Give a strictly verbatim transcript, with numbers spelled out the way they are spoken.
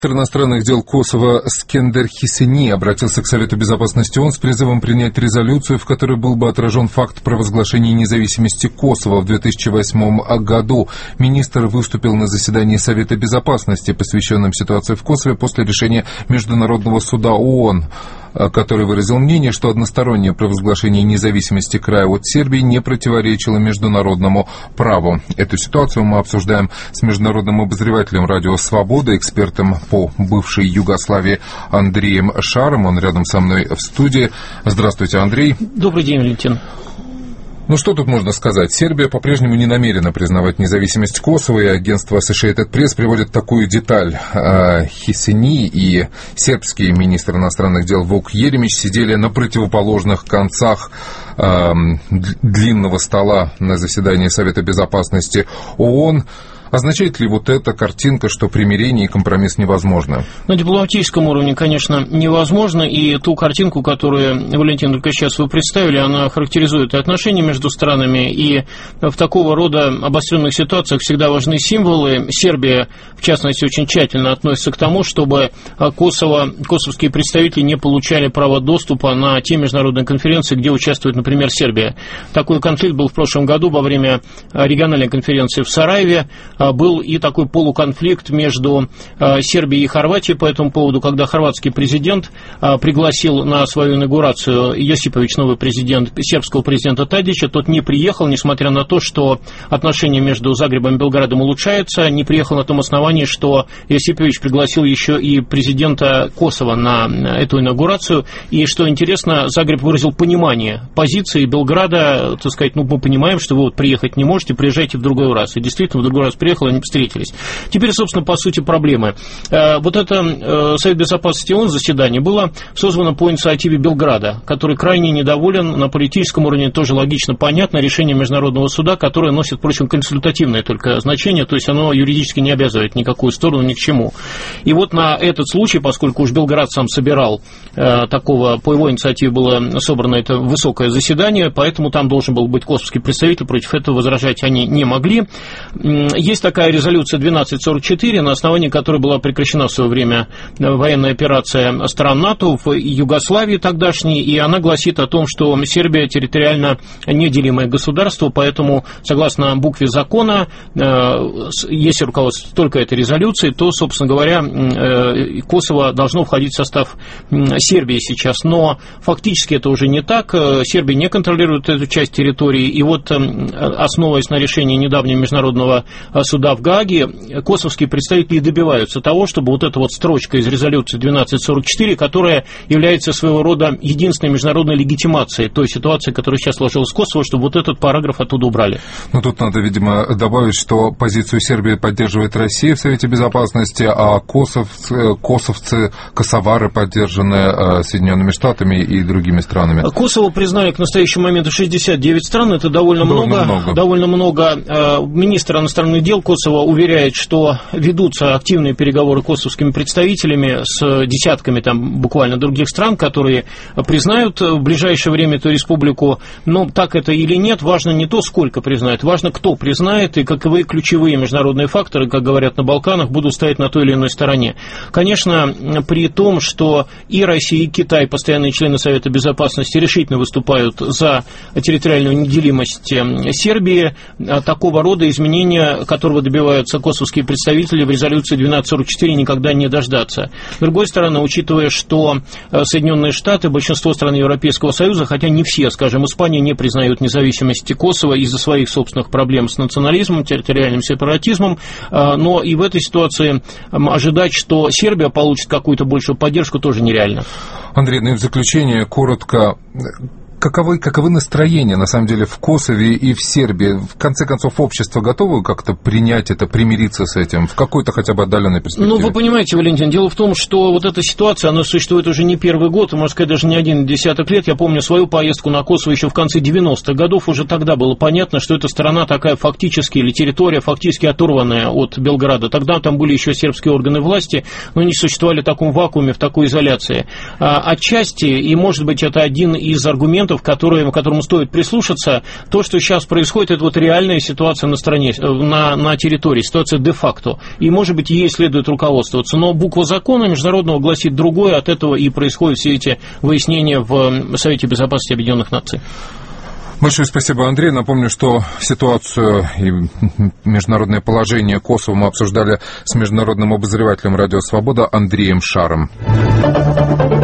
Министр иностранных дел Косово Скендер Хисени обратился к Совету Безопасности ООН с призывом принять резолюцию, в которой был бы отражен факт провозглашения независимости Косово в две тысячи восьмом году. Министр выступил на заседании Совета Безопасности, посвященном ситуации в Косово, после решения Международного суда ООН, который выразил мнение, что одностороннее провозглашение независимости края от Сербии не противоречило международному праву. Эту ситуацию мы обсуждаем с международным обозревателем радио «Свобода», экспертом по бывшей Югославии Андреем Шаром. Он рядом со мной в студии. Здравствуйте, Андрей. Добрый день, Валентин. Ну, что тут можно сказать? Сербия по-прежнему не намерена признавать независимость Косово, и агентство Associated Press приводит такую деталь. Хисени и сербский министр иностранных дел Вук Еремич сидели на противоположных концах э, длинного стола на заседании Совета Безопасности ООН. Означает ли вот эта картинка, что примирение и компромисс невозможно? На дипломатическом уровне, конечно, невозможно, и ту картинку, которую, Валентин, только сейчас вы представили, она характеризует и отношения между странами, и в такого рода обостренных ситуациях всегда важны символы. Сербия, в частности, очень тщательно относится к тому, чтобы Косово, косовские представители не получали права доступа на те международные конференции, где участвует, например, Сербия. Такой конфликт был в прошлом году во время региональной конференции в Сараеве. Был и такой полуконфликт между Сербией и Хорватией по этому поводу, когда хорватский президент пригласил на свою инаугурацию Йосипович, новый президент, сербского президента Тадича. Тот не приехал, несмотря на то, что отношения между Загребом и Белградом улучшаются, не приехал на том основании, что Йосипович пригласил еще и президента Косово на эту инаугурацию. И, что интересно, Загреб выразил понимание позиции Белграда, так сказать, ну, мы понимаем, что вы вот приехать не можете, приезжайте в другой раз. И действительно, в другой раз приехал, они встретились. Теперь, собственно, по сути проблемы. Вот это Совет Безопасности ООН заседание было созвано по инициативе Белграда, который крайне недоволен на политическом уровне, тоже логично понятно, решение Международного суда, которое носит, впрочем, консультативное только значение, то есть оно юридически не обязывает никакую сторону ни к чему. И вот на этот случай, поскольку уж Белград сам собирал такого, по его инициативе было собрано это высокое заседание, поэтому там должен был быть косовский представитель, против этого возражать они не могли. Есть такая резолюция двенадцать сорок четыре, на основании которой была прекращена в свое время военная операция стран НАТО в Югославии тогдашней, и она гласит о том, что Сербия территориально неделимое государство, поэтому, согласно букве закона, если руководство только этой резолюции, то, собственно говоря, Косово должно входить в состав Сербии сейчас. Но фактически это уже не так. Сербия не контролирует эту часть территории, и вот, основываясь на решении недавнего международного суда в Гааге, косовские представители добиваются того, чтобы вот эта вот строчка из резолюции двенадцать сорок четыре, которая является своего рода единственной международной легитимацией той ситуации, которая сейчас сложилась в Косово, чтобы вот этот параграф оттуда убрали. Ну, тут надо, видимо, добавить, что позицию Сербии поддерживает Россия в Совете Безопасности, а косовцы, косовцы косовары поддержаны Соединенными Штатами и другими странами. Косово признали к настоящему моменту шестьдесят девять стран, это довольно, довольно много, много. Довольно много. Министр иностранных дел Косово уверяет, что ведутся активные переговоры косовскими представителями с десятками там буквально других стран, которые признают в ближайшее время эту республику. Но так это или нет, важно не то, сколько признают, важно, кто признает и каковы ключевые международные факторы, как говорят на Балканах, будут стоять на той или иной стороне. Конечно, при том, что и Россия, и Китай, постоянные члены Совета Безопасности, решительно выступают за территориальную неделимость Сербии, такого рода изменения, которого добиваются косовские представители, в резолюции двенадцать сорок четыре никогда не дождаться. С другой стороны, учитывая, что Соединенные Штаты, большинство стран Европейского Союза, хотя не все, скажем, Испания не признают независимости Косово из-за своих собственных проблем с национализмом, территориальным сепаратизмом, но и в этой ситуации ожидать, что Сербия получит какую-то большую поддержку, тоже нереально. Андрей, ну и в заключение коротко. Каковы, каковы настроения, на самом деле, в Косове и в Сербии? В конце концов, общество готово как-то принять это, примириться с этим в какой-то хотя бы отдаленной перспективе? Ну, вы понимаете, Валентин, дело в том, что вот эта ситуация, она существует уже не первый год, можно сказать, даже не один десяток лет. Я помню свою поездку на Косово еще в конце девяностых годов. Уже тогда было понятно, что эта страна такая фактически, или территория фактически оторванная от Белграда. Тогда там были еще сербские органы власти, но они существовали в таком вакууме, в такой изоляции. Отчасти, и, может быть, это один из аргументов, моментов, которые, к которому стоит прислушаться. То, что сейчас происходит, это вот реальная ситуация на стране, на, на территории, ситуация де-факто. И, может быть, ей следует руководствоваться. Но буква закона международного гласит другое, от этого и происходят все эти выяснения в Совете Безопасности Объединенных Наций. Большое спасибо, Андрей. Напомню, что ситуацию и международное положение Косово мы обсуждали с международным обозревателем «Радио Свобода» Андреем Шаром.